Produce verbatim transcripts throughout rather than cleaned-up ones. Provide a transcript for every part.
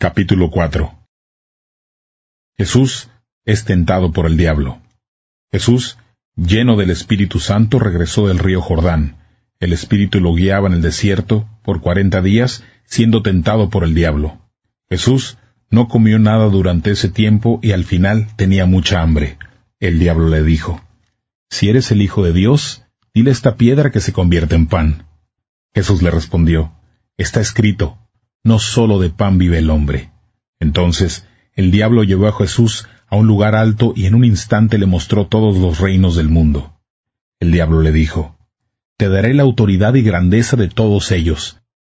Capítulo cuatro. Jesús es tentado por el diablo. Jesús, lleno del Espíritu Santo, regresó del río Jordán. El Espíritu lo guiaba en el desierto por cuarenta días, siendo tentado por el diablo. Jesús no comió nada durante ese tiempo y al final tenía mucha hambre. El diablo le dijo: «Si eres el Hijo de Dios, dile a esta piedra que se convierta en pan». Jesús le respondió: «Está escrito, no solo de pan vive el hombre». Entonces el diablo llevó a Jesús a un lugar alto y en un instante le mostró todos los reinos del mundo. El diablo le dijo: «Te daré la autoridad y grandeza de todos ellos.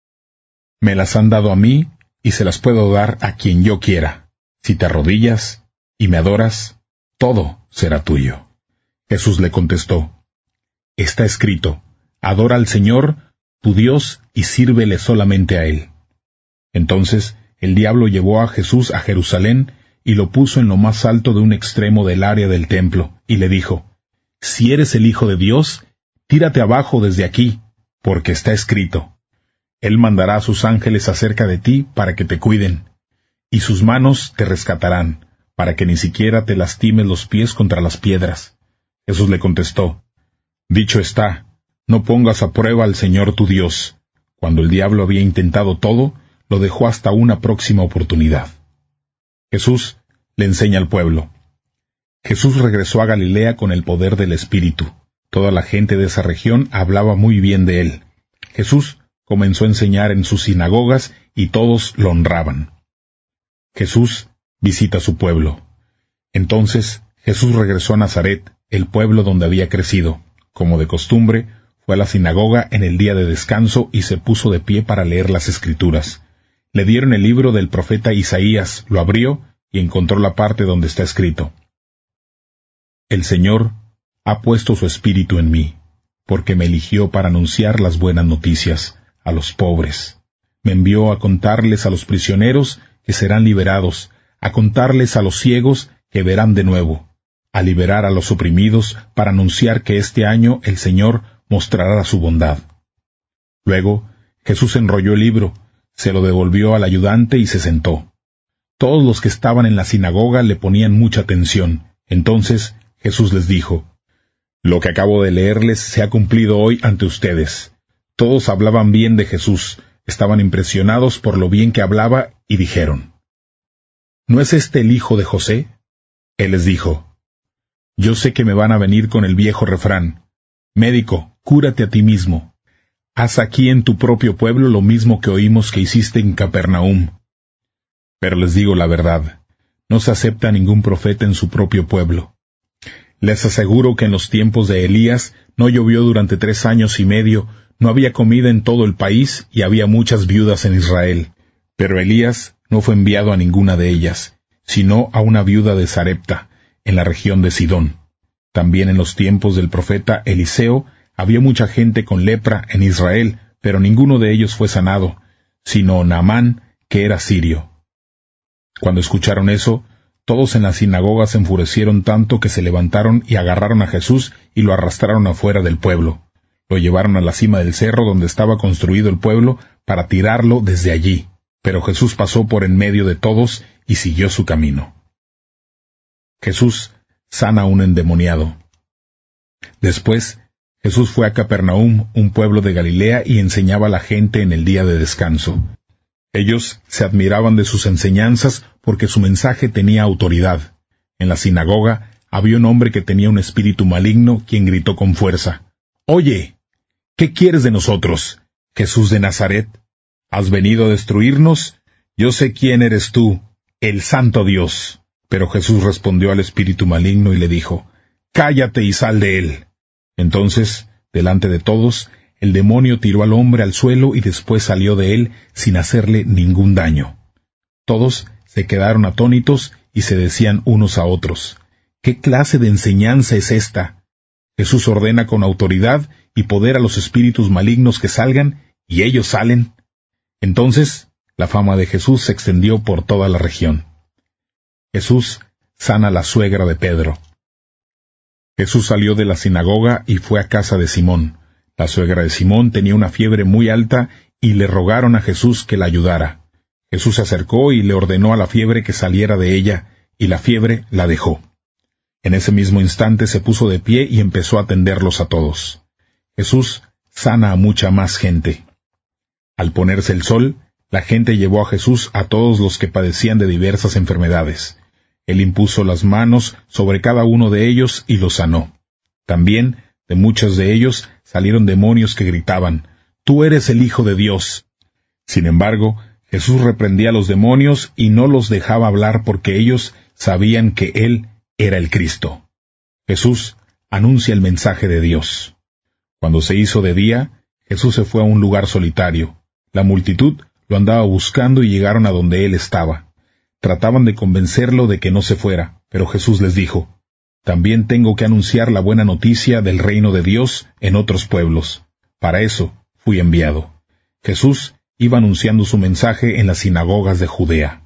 Me las han dado a mí y se las puedo dar a quien yo quiera. Si te arrodillas y me adoras, todo será tuyo». Jesús le contestó: «Está escrito, adora al Señor, tu Dios, y sírvele solamente a Él». Entonces el diablo llevó a Jesús a Jerusalén y lo puso en lo más alto de un extremo del área del templo, y le dijo: «Si eres el Hijo de Dios, tírate abajo desde aquí, porque está escrito, Él mandará a sus ángeles acerca de ti para que te cuiden, y sus manos te rescatarán, para que ni siquiera te lastimes los pies contra las piedras». Jesús le contestó: «Dicho está, no pongas a prueba al Señor tu Dios». Cuando el diablo había intentado todo, lo dejó hasta una próxima oportunidad. Jesús le enseña al pueblo. Jesús regresó a Galilea con el poder del Espíritu. Toda la gente de esa región hablaba muy bien de él. Jesús comenzó a enseñar en sus sinagogas y todos lo honraban. Jesús visita a su pueblo. Entonces Jesús regresó a Nazaret, el pueblo donde había crecido. Como de costumbre, fue a la sinagoga en el día de descanso y se puso de pie para leer las Escrituras. Le dieron el libro del profeta Isaías, lo abrió y encontró la parte donde está escrito: «El Señor ha puesto su Espíritu en mí, porque me eligió para anunciar las buenas noticias a los pobres. Me envió a contarles a los prisioneros que serán liberados, a contarles a los ciegos que verán de nuevo, a liberar a los oprimidos para anunciar que este año el Señor mostrará su bondad». Luego Jesús enrolló el libro, se lo devolvió al ayudante y se sentó. Todos los que estaban en la sinagoga le ponían mucha atención. Entonces Jesús les dijo: «Lo que acabo de leerles se ha cumplido hoy ante ustedes». Todos hablaban bien de Jesús, estaban impresionados por lo bien que hablaba y dijeron: «¿No es este el hijo de José?». Él les dijo: «Yo sé que me van a venir con el viejo refrán: Médico, cúrate a ti mismo. Haz aquí en tu propio pueblo lo mismo que oímos que hiciste en Capernaum. Pero les digo la verdad, no se acepta ningún profeta en su propio pueblo. Les aseguro que en los tiempos de Elías no llovió durante tres años y medio, no había comida en todo el país y había muchas viudas en Israel. Pero Elías no fue enviado a ninguna de ellas, sino a una viuda de Sarepta, en la región de Sidón. También en los tiempos del profeta Eliseo había mucha gente con lepra en Israel, pero ninguno de ellos fue sanado, sino Naamán, que era sirio». Cuando escucharon eso, todos en la sinagoga se enfurecieron tanto que se levantaron y agarraron a Jesús y lo arrastraron afuera del pueblo. Lo llevaron a la cima del cerro donde estaba construido el pueblo para tirarlo desde allí, pero Jesús pasó por en medio de todos y siguió su camino. Jesús sana a un endemoniado. Después, Jesús fue a Capernaum, un pueblo de Galilea, y enseñaba a la gente en el día de descanso. Ellos se admiraban de sus enseñanzas porque su mensaje tenía autoridad. En la sinagoga había un hombre que tenía un espíritu maligno, quien gritó con fuerza: «Oye, ¿qué quieres de nosotros, Jesús de Nazaret? ¿Has venido a destruirnos? Yo sé quién eres tú, el Santo Dios». Pero Jesús respondió al espíritu maligno y le dijo: «Cállate y sal de él». Entonces, delante de todos, el demonio tiró al hombre al suelo y después salió de él sin hacerle ningún daño. Todos se quedaron atónitos y se decían unos a otros: «¿Qué clase de enseñanza es esta? Jesús ordena con autoridad y poder a los espíritus malignos que salgan, y ellos salen». Entonces, la fama de Jesús se extendió por toda la región. Jesús sana a la suegra de Pedro. Jesús salió de la sinagoga y fue a casa de Simón. La suegra de Simón tenía una fiebre muy alta y le rogaron a Jesús que la ayudara. Jesús se acercó y le ordenó a la fiebre que saliera de ella, y la fiebre la dejó. En ese mismo instante se puso de pie y empezó a atenderlos a todos. Jesús sana a mucha más gente. Al ponerse el sol, la gente llevó a Jesús a todos los que padecían de diversas enfermedades. Él impuso las manos sobre cada uno de ellos y los sanó. También, de muchos de ellos, salieron demonios que gritaban, «Tú eres el Hijo de Dios». Sin embargo, Jesús reprendía a los demonios y no los dejaba hablar porque ellos sabían que Él era el Cristo. Jesús anuncia el mensaje de Dios. Cuando se hizo de día, Jesús se fue a un lugar solitario. La multitud lo andaba buscando y llegaron a donde Él estaba. Trataban de convencerlo de que no se fuera, pero Jesús les dijo, «También tengo que anunciar la buena noticia del reino de Dios en otros pueblos. Para eso fui enviado». Jesús iba anunciando su mensaje en las sinagogas de Judea.